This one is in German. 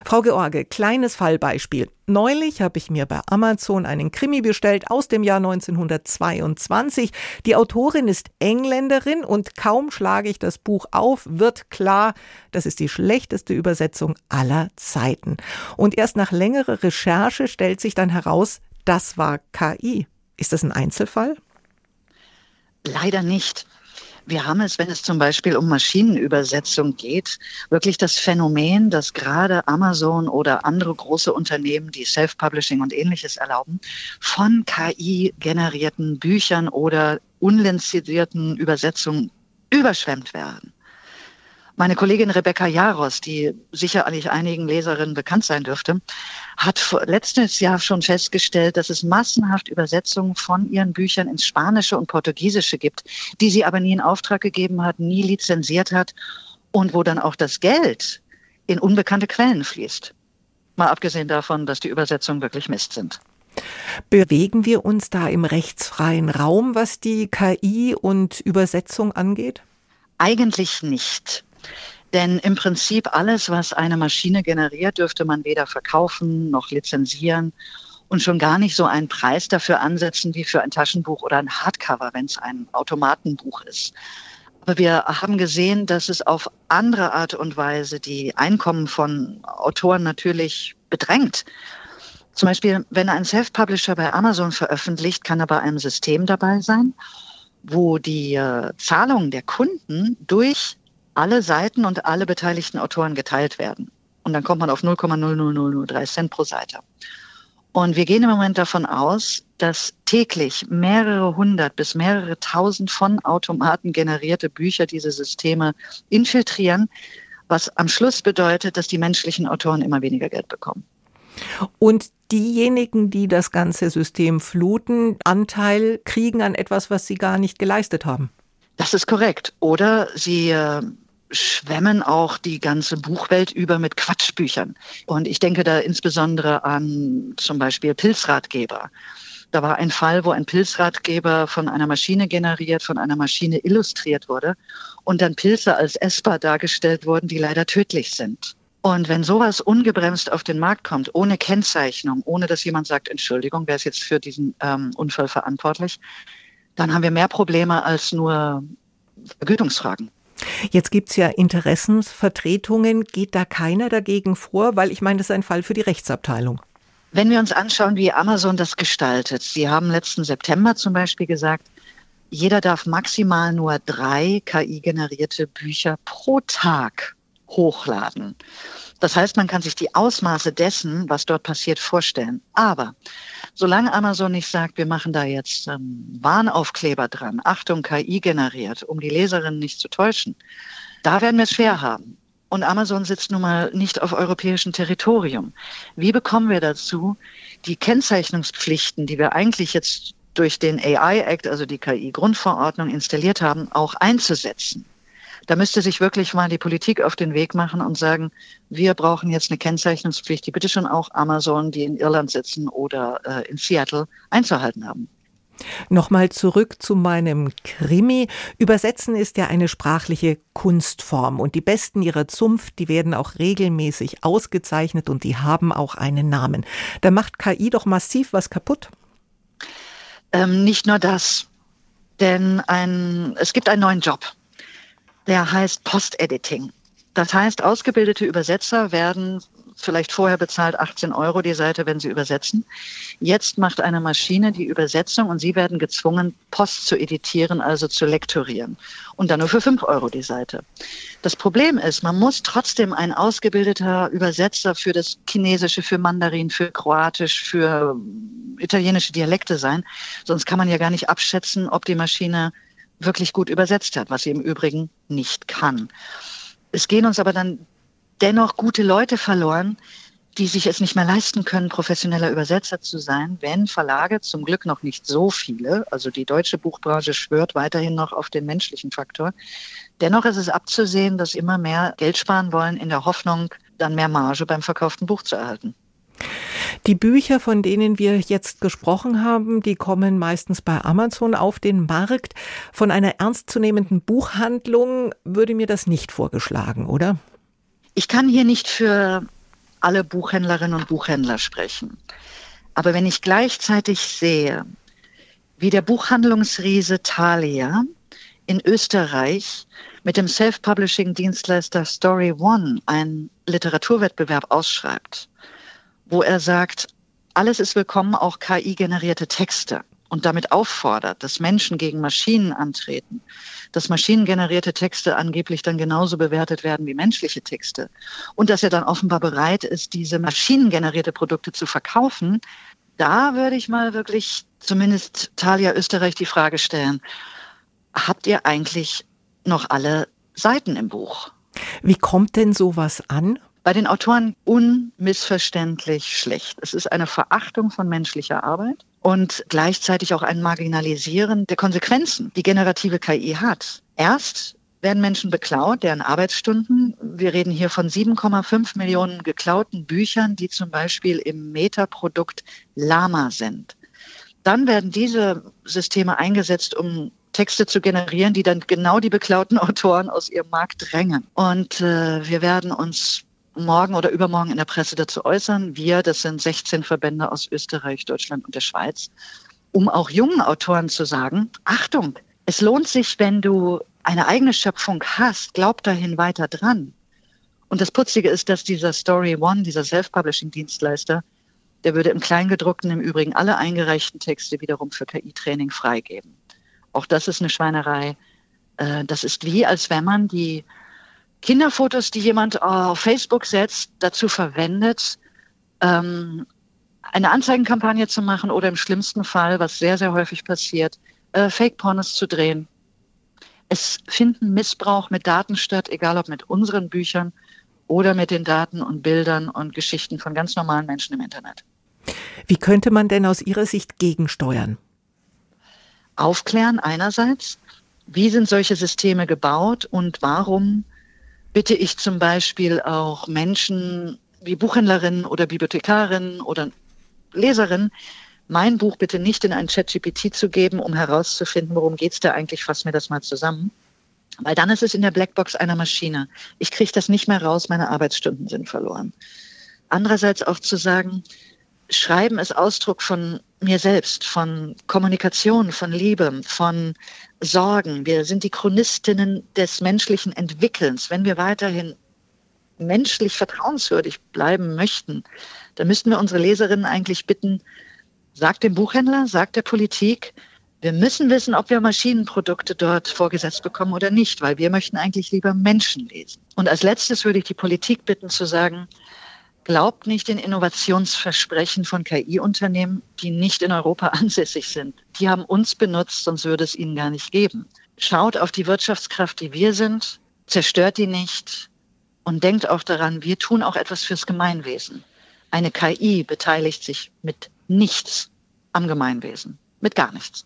Frau George, kleines Fallbeispiel. Neulich habe ich mir bei Amazon einen Krimi bestellt aus dem Jahr 1922. Die Autorin ist Engländerin und kaum schlage ich das Buch auf, wird klar, das ist die schlechteste Übersetzung aller Zeiten. Und erst nach längerer Recherche stellt sich dann heraus, das war KI. Ist das ein Einzelfall? Leider nicht. Wir haben es, wenn es zum Beispiel um Maschinenübersetzung geht, wirklich das Phänomen, dass gerade Amazon oder andere große Unternehmen, die Self-Publishing und Ähnliches erlauben, von KI-generierten Büchern oder unlizenzierten Übersetzungen überschwemmt werden. Meine Kollegin Rebecca Jaros, die sicherlich einigen Leserinnen bekannt sein dürfte, hat letztes Jahr schon festgestellt, dass es massenhaft Übersetzungen von ihren Büchern ins Spanische und Portugiesische gibt, die sie aber nie in Auftrag gegeben hat, nie lizenziert hat und wo dann auch das Geld in unbekannte Quellen fließt. Mal abgesehen davon, dass die Übersetzungen wirklich Mist sind. Bewegen wir uns da im rechtsfreien Raum, was die KI und Übersetzung angeht? Eigentlich nicht. Denn im Prinzip alles, was eine Maschine generiert, dürfte man weder verkaufen noch lizenzieren und schon gar nicht so einen Preis dafür ansetzen wie für ein Taschenbuch oder ein Hardcover, wenn es ein Automatenbuch ist. Aber wir haben gesehen, dass es auf andere Art und Weise die Einkommen von Autoren natürlich bedrängt. Zum Beispiel, wenn ein Self-Publisher bei Amazon veröffentlicht, kann er bei einem System dabei sein, wo die Zahlungen der Kunden durch alle Seiten und alle beteiligten Autoren geteilt werden. Und dann kommt man auf 0,00003 Cent pro Seite. Und wir gehen im Moment davon aus, dass täglich mehrere hundert bis mehrere tausend von Automaten generierte Bücher diese Systeme infiltrieren, was am Schluss bedeutet, dass die menschlichen Autoren immer weniger Geld bekommen. Und diejenigen, die das ganze System fluten, Anteil kriegen an etwas, was sie gar nicht geleistet haben. Das ist korrekt. Oder sie schwemmen auch die ganze Buchwelt über mit Quatschbüchern. Und ich denke da insbesondere an zum Beispiel Pilzratgeber. Da war ein Fall, wo ein Pilzratgeber von einer Maschine generiert, von einer Maschine illustriert wurde und dann Pilze als essbar dargestellt wurden, die leider tödlich sind. Und wenn sowas ungebremst auf den Markt kommt, ohne Kennzeichnung, ohne dass jemand sagt, Entschuldigung, wer ist jetzt für diesen Unfall verantwortlich, dann haben wir mehr Probleme als nur Vergütungsfragen. Jetzt gibt's ja Interessensvertretungen. Geht da keiner dagegen vor? Weil ich meine, das ist ein Fall für die Rechtsabteilung. Wenn wir uns anschauen, wie Amazon das gestaltet. Sie haben letzten September zum Beispiel gesagt, jeder darf maximal nur 3 KI-generierte Bücher pro Tag hochladen. Das heißt, man kann sich die Ausmaße dessen, was dort passiert, vorstellen. Aber solange Amazon nicht sagt, wir machen da jetzt Warnaufkleber dran, Achtung, KI generiert, um die Leserinnen nicht zu täuschen, da werden wir es schwer haben. Und Amazon sitzt nun mal nicht auf europäischem Territorium. Wie bekommen wir dazu, die Kennzeichnungspflichten, die wir eigentlich jetzt durch den AI Act, also die KI-Grundverordnung, installiert haben, auch einzusetzen? Da müsste sich wirklich mal die Politik auf den Weg machen und sagen, wir brauchen jetzt eine Kennzeichnungspflicht, die bitte schon auch Amazon, die in Irland sitzen oder in Seattle, einzuhalten haben. Nochmal zurück zu meinem Krimi. Übersetzen ist ja eine sprachliche Kunstform und die Besten ihrer Zunft, die werden auch regelmäßig ausgezeichnet und die haben auch einen Namen. Da macht KI doch massiv was kaputt. Nicht nur das, denn es gibt einen neuen Job. Der heißt Post-Editing. Das heißt, ausgebildete Übersetzer werden vielleicht vorher bezahlt 18 € die Seite, wenn sie übersetzen. Jetzt macht eine Maschine die Übersetzung und sie werden gezwungen, Post zu editieren, also zu lektorieren. Und dann nur für 5 € die Seite. Das Problem ist, man muss trotzdem ein ausgebildeter Übersetzer für das Chinesische, für Mandarin, für Kroatisch, für italienische Dialekte sein. Sonst kann man ja gar nicht abschätzen, ob die Maschine wirklich gut übersetzt hat, was sie im Übrigen nicht kann. Es gehen uns aber dann dennoch gute Leute verloren, die sich es nicht mehr leisten können, professioneller Übersetzer zu sein, wenn Verlage, zum Glück noch nicht so viele, also die deutsche Buchbranche schwört weiterhin noch auf den menschlichen Faktor. Dennoch ist es abzusehen, dass immer mehr Geld sparen wollen, in der Hoffnung, dann mehr Marge beim verkauften Buch zu erhalten. Die Bücher, von denen wir jetzt gesprochen haben, die kommen meistens bei Amazon auf den Markt. Von einer ernstzunehmenden Buchhandlung würde mir das nicht vorgeschlagen, oder? Ich kann hier nicht für alle Buchhändlerinnen und Buchhändler sprechen. Aber wenn ich gleichzeitig sehe, wie der Buchhandlungsriese Thalia in Österreich mit dem Self-Publishing-Dienstleister Story One einen Literaturwettbewerb ausschreibt, wo er sagt, alles ist willkommen, auch KI-generierte Texte, und damit auffordert, dass Menschen gegen Maschinen antreten, dass maschinengenerierte Texte angeblich dann genauso bewertet werden wie menschliche Texte und dass er dann offenbar bereit ist, diese maschinengenerierte Produkte zu verkaufen, da würde ich mal wirklich zumindest Thalia Österreich die Frage stellen, habt ihr eigentlich noch alle Seiten im Buch? Wie kommt denn sowas an? Bei den Autoren unmissverständlich schlecht. Es ist eine Verachtung von menschlicher Arbeit und gleichzeitig auch ein Marginalisieren der Konsequenzen, die generative KI hat. Erst werden Menschen beklaut, deren Arbeitsstunden. Wir reden hier von 7,5 Millionen geklauten Büchern, die zum Beispiel im Meta-Produkt Llama sind. Dann werden diese Systeme eingesetzt, um Texte zu generieren, die dann genau die beklauten Autoren aus ihrem Markt drängen. Und wir werden uns morgen oder übermorgen in der Presse dazu äußern. Wir, das sind 16 Verbände aus Österreich, Deutschland und der Schweiz, um auch jungen Autoren zu sagen, Achtung, es lohnt sich, wenn du eine eigene Schöpfung hast, glaub dahin weiter dran. Und das Putzige ist, dass dieser Story One, dieser Self-Publishing-Dienstleister, der würde im Kleingedruckten im Übrigen alle eingereichten Texte wiederum für KI-Training freigeben. Auch das ist eine Schweinerei. Das ist wie, als wenn man die Kinderfotos, die jemand auf Facebook setzt, dazu verwendet, eine Anzeigenkampagne zu machen oder im schlimmsten Fall, was sehr, sehr häufig passiert, Fake-Pornos zu drehen. Es finden Missbrauch mit Daten statt, egal ob mit unseren Büchern oder mit den Daten und Bildern und Geschichten von ganz normalen Menschen im Internet. Wie könnte man denn aus Ihrer Sicht gegensteuern? Aufklären einerseits, wie sind solche Systeme gebaut und warum bitte ich zum Beispiel auch Menschen wie Buchhändlerinnen oder Bibliothekarinnen oder Leserinnen, mein Buch bitte nicht in ein ChatGPT zu geben, um herauszufinden, worum geht es da eigentlich, fass mir das mal zusammen. Weil dann ist es in der Blackbox einer Maschine. Ich kriege das nicht mehr raus, meine Arbeitsstunden sind verloren. Andererseits auch zu sagen, Schreiben ist Ausdruck von mir selbst, von Kommunikation, von Liebe, von Sorgen. Wir sind die Chronistinnen des menschlichen Entwickelns. Wenn wir weiterhin menschlich vertrauenswürdig bleiben möchten, dann müssten wir unsere Leserinnen eigentlich bitten, sagt dem Buchhändler, sagt der Politik, wir müssen wissen, ob wir Maschinenprodukte dort vorgesetzt bekommen oder nicht, weil wir möchten eigentlich lieber Menschen lesen. Und als letztes würde ich die Politik bitten zu sagen, glaubt nicht den Innovationsversprechen von KI-Unternehmen, die nicht in Europa ansässig sind. Die haben uns benutzt, sonst würde es ihnen gar nicht geben. Schaut auf die Wirtschaftskraft, die wir sind, zerstört die nicht und denkt auch daran, wir tun auch etwas fürs Gemeinwesen. Eine KI beteiligt sich mit nichts am Gemeinwesen, mit gar nichts.